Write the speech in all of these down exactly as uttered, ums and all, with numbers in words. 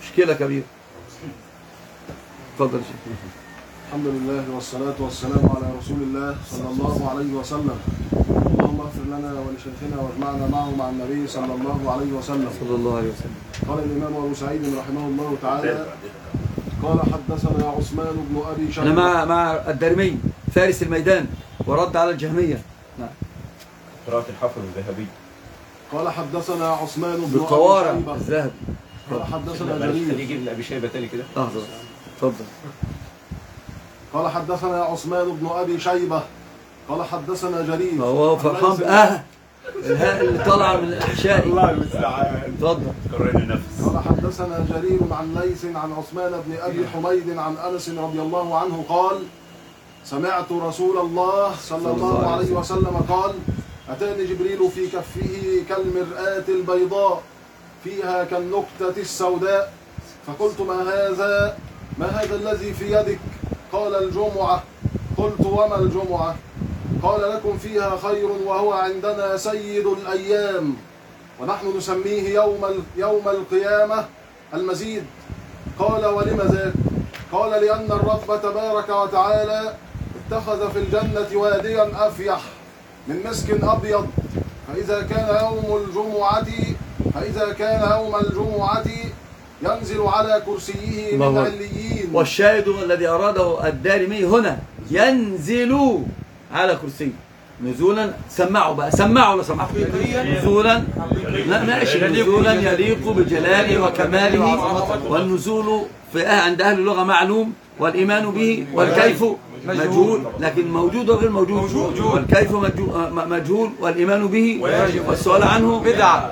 مشكلة كبيرة. اتفضل يا شيخ. الحمد لله والصلاة والسلام على رسول الله صلى الله عليه وسلم. اللهم اغفر لنا ولشيخنا واجمعنا معه مع النبي صلى الله عليه وسلم. صلى الله عليه وسلم. قال الإمام أبو سعيد رحمه الله تعالى: قال حدثنا عثمان بن أبي شيبة. أنا مع مع الدارمي فارس الميدان ورد على الجهمية. نعم. قراءة الحافظ الذهبي. قال حدثنا عثمان بن بالقوارع أبي شيبة. الذهبي. قال حدثنا خليه جرير. يجيب لأبي شيبة تاني كده. لحظة. اتفضل. قال حدثنا عثمان بن أبي شيبة. قال حدثنا جرير. هو فرحان بأه الهاء اللي طالعة من الأحشاء. الله المستعان. اتفضل. كررنا نفس. قال حدثنا جرير عن ليث عن عثمان بن أبي حميد عن أنس رضي الله عنه قال: سمعت رسول الله صلى الله عليه وسلم قال: أتاني جبريل في كفه كالمرآة البيضاء فيها كالنكتة السوداء، فقلت: ما هذا ما هذا الذي في يدك؟ قال: الجمعة. قلت: وما الجمعة؟ قال: لكم فيها خير وهو عندنا سيد الأيام، ونحن نسميه يوم يوم القيامة المزيد. قال: ولم ذاك؟ قال: لأن الرب تبارك وتعالى اتخذ في الجنة واديا أفيح من مسك أبيض، فإذا كان يوم الجمعة فإذا كان يوم الجمعة ينزل على كرسيه من عليين. والشاهد الذي أراده الدارمي هنا ينزل على كرسيه نزولا. سمعوا بقى، سمعوا ولا سمعوا؟ نزولا ناشئ نزولا يليق بجلاله وكماله، والنزول في عند أهل اللغة معلوم، والإيمان به والكيف مجهول، لكن موجود وغير موجود، والكيف مجهول والإيمان به والسؤال عنه بدعة.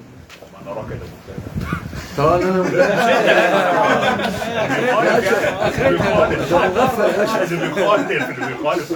طبعا انا بيخالف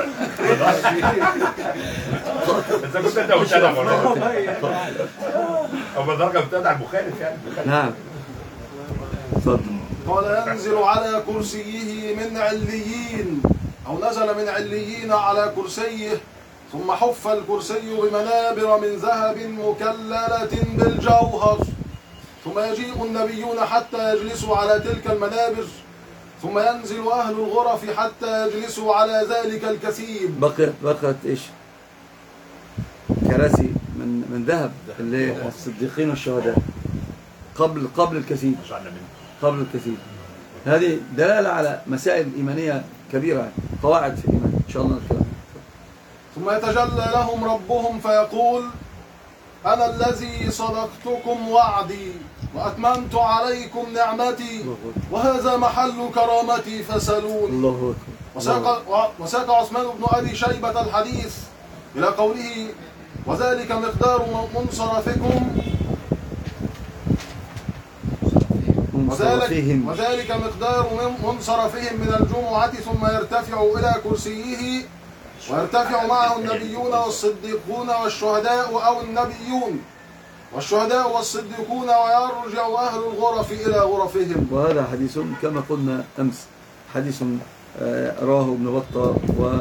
اذا كنت انت مبتدع برضه او بدرجه مبتدع المخالف يعني. نعم. اتفضل. قال: ينزل على كرسيه من عليين، او نزل من عليين على كرسيه، ثم حف الكرسي بمنابر من ذهب مكللة بالجوهر، ثم يجيء النبيون حتى يجلسوا على تلك المنابر، ثم ينزل أهل الغرف حتى يجلسوا على ذلك الكثيب. بقيت بقيت ايش؟ كراسي من من ذهب اللي الصديقين والشهداء قبل قبل الكثيب، قبل الكثيب. هذه دلالة على مسائل إيمانية كبيرة، قواعد في الإيمان إن شاء الله نتكلم. ثم يتجلى لهم ربهم فيقول: أنا الذي صدقتكم وعدي وأتممت عليكم نعمتي، وهذا محل كرامتي فسلوني. الله أكبر. وساق عثمان بن أبي شيبة الحديث إلى قوله: وذلك مقدار منصرفكم وذلك, وذلك مقدار منصرفهم من الجمعة، ثم يرتفع إلى كرسيه، ويرتفع معه النبيون والصديقون والشهداء أو النبيون والشهداء والصديقون، ويرجع أهل الغرف إلى غرفهم. وهذا حديث كما قلنا أمس، حديث رواه ابن بطة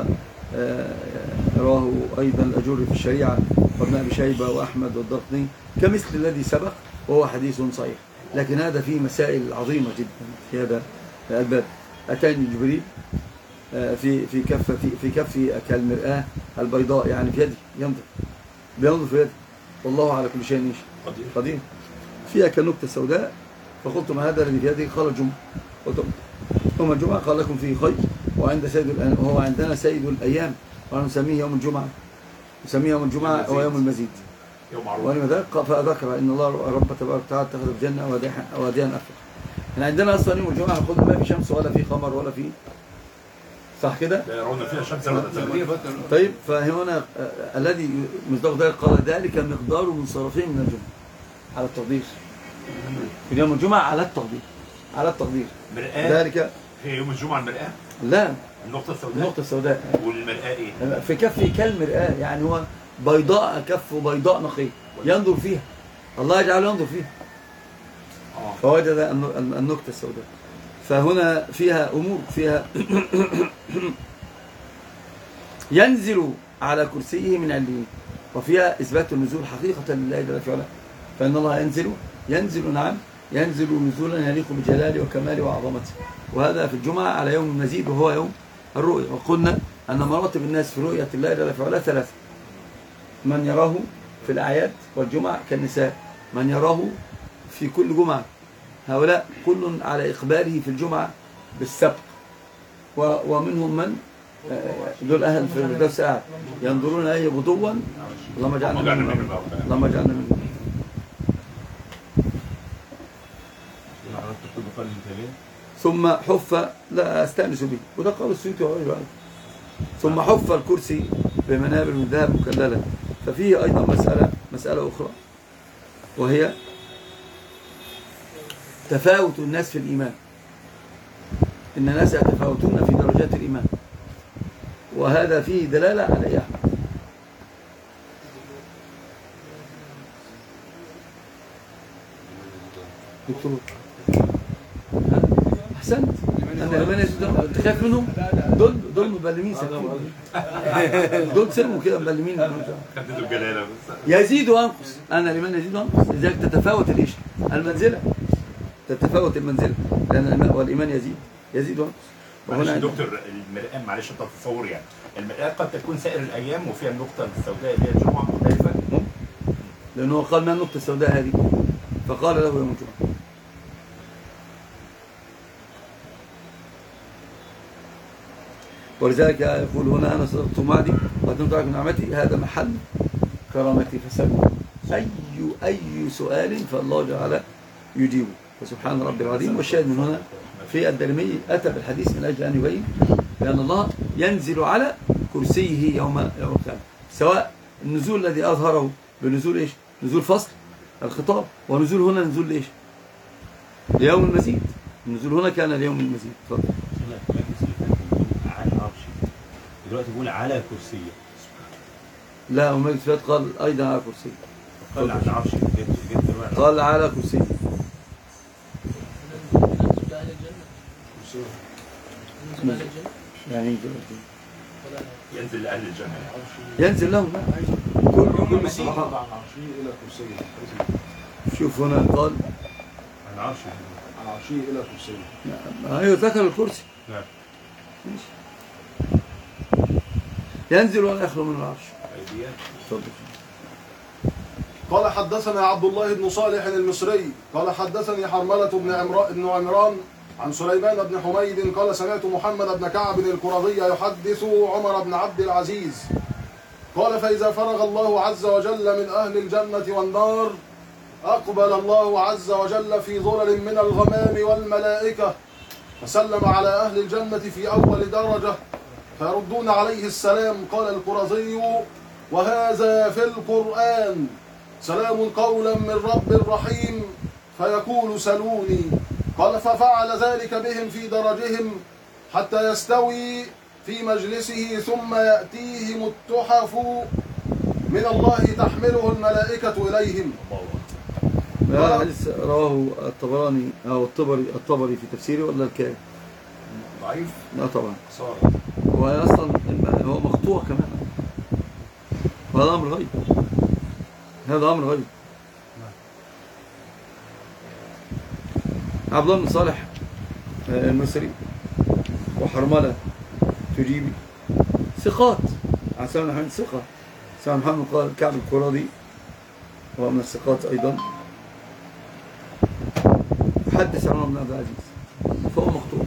ورواه أيضا الأجوري في الشريعة وابن أبي شيبة وأحمد والدرقطني كمثل الذي سبق، وهو حديث صحيح. لكن هذا فيه مسائل عظيمة جدا في هذا الباب. أتاني جبريل في في كف في, في كفي كالمرآة البيضاء، يعني في يدي، ينظر بينظر في يدي، والله على كل شيء قدير، فيها كالنكتة السوداء. فقلت: ما هذا الذي في يدي؟ قال: الجمعة. قلت: يوم الجمعة؟ قال: لكم فيه خير وعند سيد وهو عندنا سيد الأيام، ونسميه يوم الجمعة، نسميه يوم الجمعة ويوم المزيد. ولماذا؟ فذكر ان الله رب تبارك وتعالى اتخذ الجنه واديا افرح. احنا عندنا اصلا يوم الجمعه خد ما في شمس ولا في قمر ولا في، صح كده؟ لا يرون فيها شمس ولا تغريب. طيب، فهنا الذي مصداق ذلك قال: ذلك مقدار منصرفين من الجمعه على التقدير. في يوم الجمعه على التقدير، على التقدير. مرآة ذلك هي يوم الجمعه المرآة؟ لا، النقطه السوداء. النقطه السوداء. والمرآة ايه؟ في كفي كالمرآة، يعني هو بيضاء، كف بيضاء نقية ينظر فيها، الله يجعله ينظر فيها. فوجد النكتة السوداء. فهنا فيها أمور، فيها ينزل على كرسيه من عليين، وفيها إثبات النزول حقيقة لله جل وعلا، فإن الله ينزل ينزل نعم ينزل نزولا يليق بجلاله وكماله وعظمته. وهذا في الجمعة على يوم المزيد وهو يوم الرؤية. وقلنا أن مراتب الناس في رؤية الله جل في علاه ثلاثة: من يراه في الأعياد والجمعة كالنساء، من يراه في كل جمعة، هؤلاء كل على إقباله في الجمعة بالسبق، ومنهم من دول أهل في الفردوس أعلى ينظرون إليه غدوا. اللهم اجعلنا منهم، اللهم اجعلنا منهم. ثم حف، لا أستأنس به، وده قال السيوطي وغيره بعد. ثم حف الكرسي بمنابر من ذهب مكللة. ففيه أيضا مسألة مسألة أخرى، وهي تفاوت الناس في الإيمان. إن الناس يتفاوتون في درجات الإيمان، وهذا فيه دلالة على إيه؟ دكتور أحسنت. أنا لمن يزيدون تخاف منهم؟ دول دول مبلمين سكتون. دول سلموا كده مبلمين. خدته الجلالة بس. يزيد وينقص. أنا لمن يزيد وينقص. لذلك تتفاوت الإيش؟ المنزلة. تتفاوت المنزلة، لأن والإيمان يزيد يزيد وينقص. معلش يا دكتور، المرآة معلش انت تصور يعني المرآة قد تكون سائر الأيام وفيها النقطة السوداء اللي هي الجمعة مختلفة. لأنه قال ما النقطة السوداء هذه؟ فقال له يوم الجمعة. ولذلك يقول هنا أنا صدقت وعدي وأتممت عليكم نعمتي، هذا محل كرامتي فسلوا أي أي سؤال فالله جعل يجيبه. فسبحان ربي العظيم. والشاهد من هنا في الدارمي أتى بالحديث من أجل أن يبين بأن الله ينزل على كرسيه يوم يوم القيامة، سواء النزول الذي أظهره بنزول إيش؟ نزول فصل الخطاب، ونزول هنا نزول لإيش؟ ليوم المزيد. النزول هنا كان ليوم المزيد. تفضل. دلوقتي بيقول على كرسيه. لا، ومجد فات قال أيضا على كرسيه. قال على عرش. قال على كرسيه. يعني ينزل لأهل الجنة، ينزل لهم كل كل الصحابة. إلى كرسيه. شوف هنا قال على عرش. على عرشه إلى كرسيه. أيوه ذكر الكرسي. نعم. ينزل ولا يخلو من العرش. قال حدثنا عبد الله بن صالح المصري قال حدثني حرملة بن عمران بن عمران عن سليمان بن حميد قال سمعت محمد بن كعب القرظي يحدث عمر بن عبد العزيز قال فإذا فرغ الله عز وجل من أهل الجنة والنار أقبل الله عز وجل في ظلل من الغمام والملائكة فسلم على أهل الجنة في أول درجة فيردون عليه السلام. قال القرظي وهذا في القرآن سلام قولا من رب رحيم فيقول سلوني. قال ففعل ذلك بهم في درجهم حتى يستوي في مجلسه ثم يأتيهم التحف من الله تحمله الملائكة إليهم. هذا الحديث رواه الطبراني أو الطبري الطبري في تفسيره ولا الكاهن؟ ضعيف؟ لا طبعا. صار. هو أصلا هو مقطوع كمان. وهذا أمر غيب. هذا أمر غيب. عبد الله بن صالح المصري وحرملة تجيبي ثقات. عن سلمان محمد ثقة. سلمان محمد قال كعب القرظي هو من الثقات أيضا. حدث عن عمر بن عبد العزيز فهو مقطوع.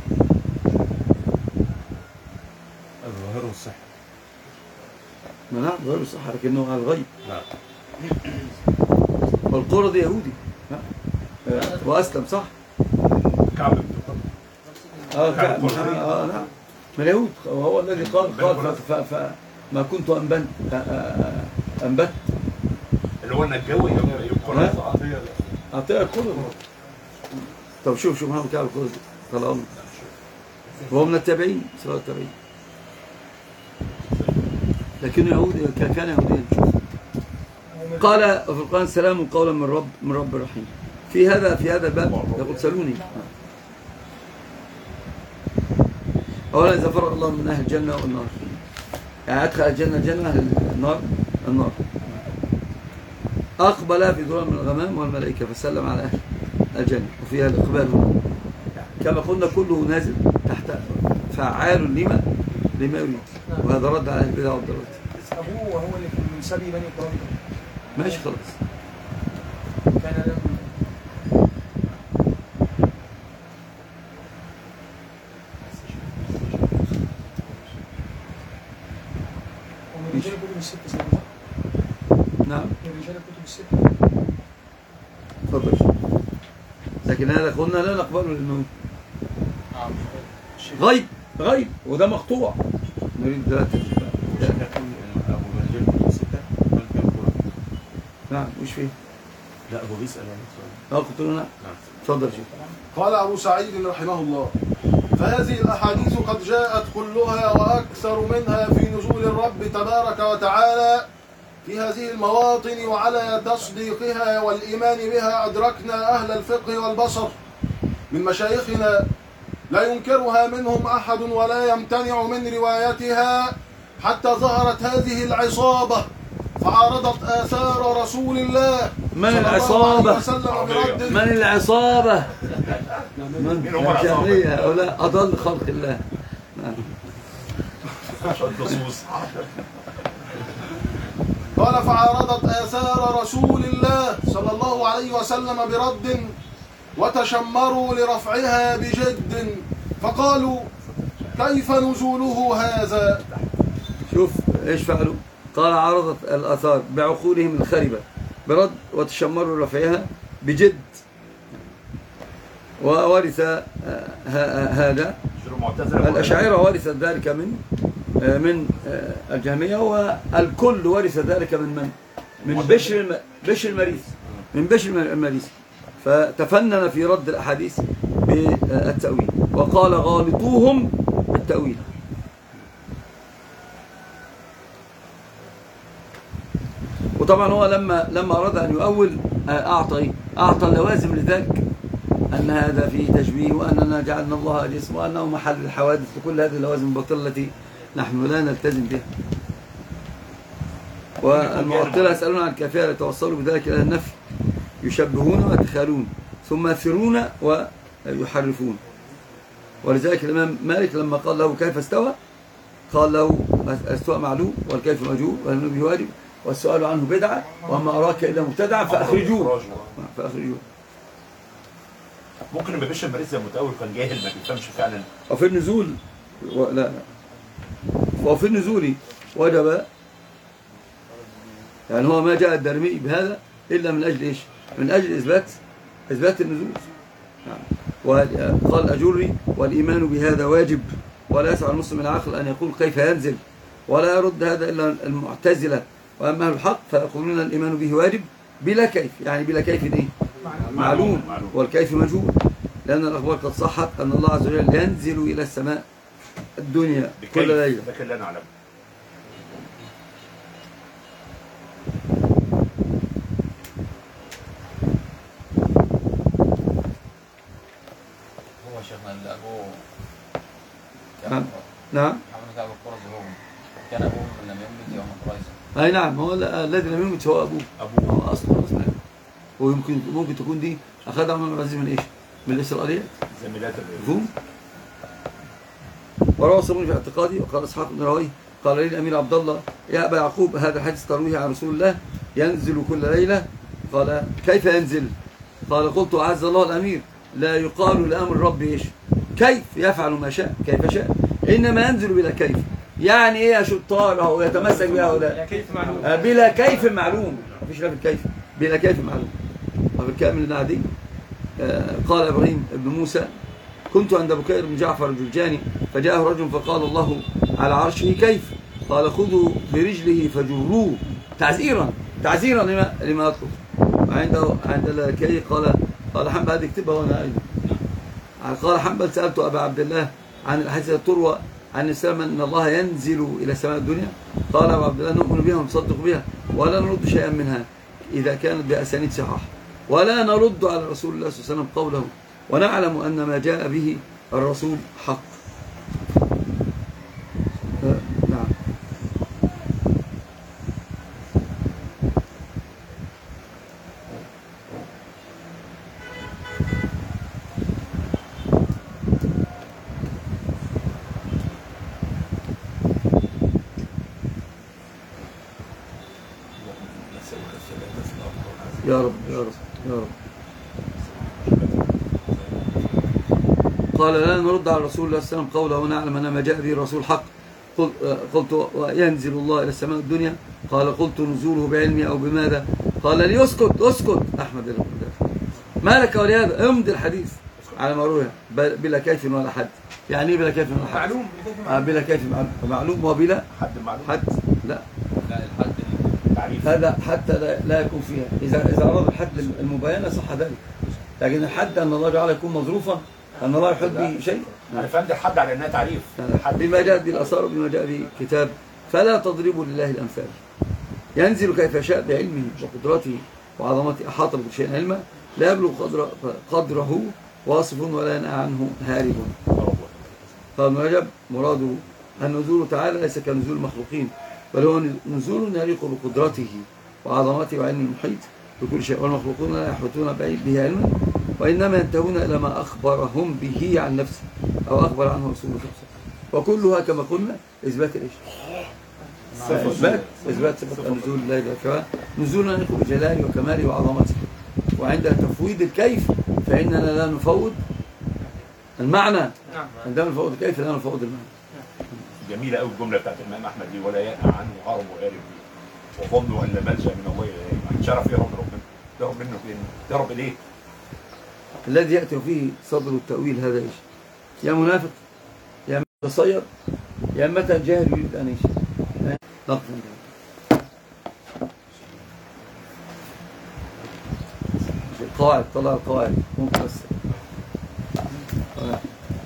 الظاهر والصحة. ما نعم ظاهر الصحة لكنه على الغيب. نعم. والقرظي يهودي وأسلم صح؟ كعب بن اه كعب اه نعم من اليهود. وهو الذي قال قال فما كنت أنبت أنبت اللي هو النجاوي يقول أعطيها القرظي. طب شوف شوف محمد كعب القرظي طلع عمر وهو من التابعين سواء التابعين لكنه يهودي كان يهوديا. قال في القرآن سلام قولا من رب من رب رحيم. في هذا في هذا الباب يقول سلوني. أولا إذا فرغ الله من أهل الجنة والنار يعني أدخل الجنة الجنة أهل النار النار أقبل في ظلام من الغمام والملائكة فسلم على أهل الجنة وفيها الإقبال هنا. كما قلنا كله نازل تحت فعال لما لما يريد، وهذا رد على البدع والضلالات. أبوه وهو اللي من سبي بني إسرائيل. ماشي خلاص. كان لم ومن رجال كتب الستة سنة. نعم من رجال كتب الستة. تفضل. لكن هذا قلنا لا نقبله لأنه غيب غيب وده مقطوع. نريد ثلاثة. ابو رجال كتب الستة قال كم قرآن؟ نعم وش فيه؟ لا هو بيسأل عن السؤال. اه قلت له نعم. نعم. تفضل شيخ. قال أبو سعيد رحمه الله: فهذه الأحاديث قد جاءت كلها وأكثر منها في نزول الرب تبارك وتعالى في هذه المواطن، وعلى تصديقها والإيمان بها أدركنا أهل الفقه والبصر من مشايخنا لا ينكرها منهم أحد ولا يمتنع من روايتها، حتى ظهرت هذه العصابة فعارضت آثار رسول الله من صلى الله العصابة؟ عليه وسلم برد من العصابة؟ من مين هم العصابة؟ الجاهلية هؤلاء أضل خلق الله. نعم. اللصوص. قال: فعارضت آثار رسول الله صلى الله عليه وسلم برد، وتشمروا لرفعها بجد، فقالوا: كيف نزوله هذا؟ شوف ايش فعلوا؟ قال عرضت الآثار بعقولهم الخربة برد وتشمروا رفعها بجد. وورث هذا الأشاعرة ورثت ذلك من من الجهمية، والكل ورث ذلك من من؟ من بشر بشر المريث من بشر المريث فتفنن في رد الأحاديث بالتأويل، وقال غالطوهم بالتأويل. وطبعا هو لما لما أراد أن يؤول أعطى أعطى اللوازم لذلك، أن هذا فيه تشبيه، وأننا جعلنا الله جسم، وأنه محل الحوادث، وكل هذه اللوازم الباطلة التي نحن لا نلتزم بها. والمعطلة يسألون عن الكافية ليتوصلوا بذلك إلى النفي، يشبهون ويتخيلون ثم يثرون ويحرفون. ولذلك الإمام مالك لما قال له كيف استوى قال له استوى معلوم والكيف مجهول والإيمان به واجب والسؤال عنه بدعة وما أراك إلا مبتدعا فأخرجوه فأخرجوه. ممكن ما بيش المريض زي المتأول كان جاهل ما بيفهمش فعلا. وفي النزول و... لا وفي النزول وجب، يعني هو ما جاء الدارمي بهذا إلا من أجل إيش؟ من أجل إثبات إثبات النزول. نعم. وقال الأجري: والإيمان بهذا واجب، ولا يسع المسلم العقل أن يقول كيف ينزل، ولا يرد هذا إلا المعتزلة. وأما أهل الحق فيقولون الإيمان به واجب بلا كيف، يعني بلا كيف إيه؟ معلوم، والكيف مجهول، لأن الأخبار قد صحت أن الله عز وجل ينزل إلى السماء الدنيا كل ليلة. ده كان لا نعلم. هو شيخنا اللي أبوه نعم نعم محمد كعب القرظي هو كان أبوه من لم يملك يوم قريظة. أي نعم، هو الذي لم يمت هو أبوه أبوه هو أصلا أصلا ويمكن ممكن تكون دي أخذها عمر بن العزيز من إيش؟ من الإسرائيليات زميلات مفهوم؟ وروى الصابوني في اعتقادي وقال إسحاق بن راهويه قال لي الأمير عبد الله: يا أبا يعقوب، هذا الحديث ترويه عن رسول الله ينزل كل ليلة. قال: كيف ينزل؟ قال: قلت: أعز الله الأمير، لا يقال لأمر الرب إيش؟ كيف يفعل ما شاء كيف شاء، إنما ينزل بلا كيف. يعني إيه يا شطار أهو يتمسك بها هؤلاء؟ بلا كيف معلوم، مفيش لا في الكيف، بلا كيف معلوم. وفي الكامل النعدي قال إبراهيم بن موسى: كنت عند بكير بن جعفر الجرجاني فجاءه رجل فقال: الله على عرشه كيف؟ قال: خذوا برجله فجروه تعزيرا تعزيرا لما لما يطلب. عنده عند الكي قال قال حنبل، هذه اكتبها وانا ايضا. قال حنبل: سالت ابا عبد الله عن الاحاديث التروى عن السلام ان الله ينزل الى سماء الدنيا. قال ابو عبد الله: نؤمن بها ونصدق بها ولا نرد شيئا منها اذا كانت باسانيد صحاح، ولا نرد على رسول الله صلى الله عليه وسلم قوله، ونعلم ان ما جاء به الرسول حق. نعم. قال لا نرد على رسول الله صلى الله عليه وسلم قوله ونعلم أن ما جاء به الرسول حق. قلت وينزل الله إلى السماء الدنيا؟ قال قلت نزوله بعلمي أو بماذا؟ قال لي اسكت اسكت أحمد بن ما لك ولهذا امضي الحديث على ما روي بلا كيف ولا حد. يعني ايه بلا كيف ولا حد؟ معلوم آه بلا كيف معلوم وبلا حد معلوم. حد لا لا الحد تعريف. هذا حتى لا, لا يكون فيها. إذا إذا أراد الحد المباينة صح ذلك، لكن الحد أن الله جعل يكون مظروفا، أن الله يحب به شيء. انا فهمت الحد على انها تعريف. بما جاء به الآثار بما جاء به كتاب. فلا تضربوا لله الأمثال. ينزل كيف يشاء بعلمه وقدرته وعظمته، أحاط بكل شيء علما، لا يبلغ قدر قدره واصف ولا ينأى عنه هارب. قال ابن رجب مراده النزول تعالى ليس كنزول المخلوقين، بل هو نزول يليق بقدرته وعظمته وعلمه المحيط بكل شيء، والمخلوقون لا يحيطون به علما، وإنما ينتهون إلى ما أخبرهم به عن نفسه أو أخبر عنه رسول الله. وكلها كما قلنا إثبات الإيش؟ إثبات إثبات صفة النزول لا يدرك، نزول يليق بجلاله وكماله وعظمته. وعند تفويض الكيف فإننا لا نفوض المعنى. عندما نفوض الكيف لا نفوض المعنى. جميله قوي الجمله بتاعت الامام احمد دي، ولا ينأى عنه هرب وهارب وظنوا ان لا ملجا من الله اليه. شرف يهرب ربنا، يهرب منه فين؟ يهرب اليه؟ الذي يأتي فيه صدر التأويل هذا ايش؟ يا منافق، يا متصير، يا متى جاهل يريد ان ايش؟ نقف القواعد، طلع القواعد ممكن بس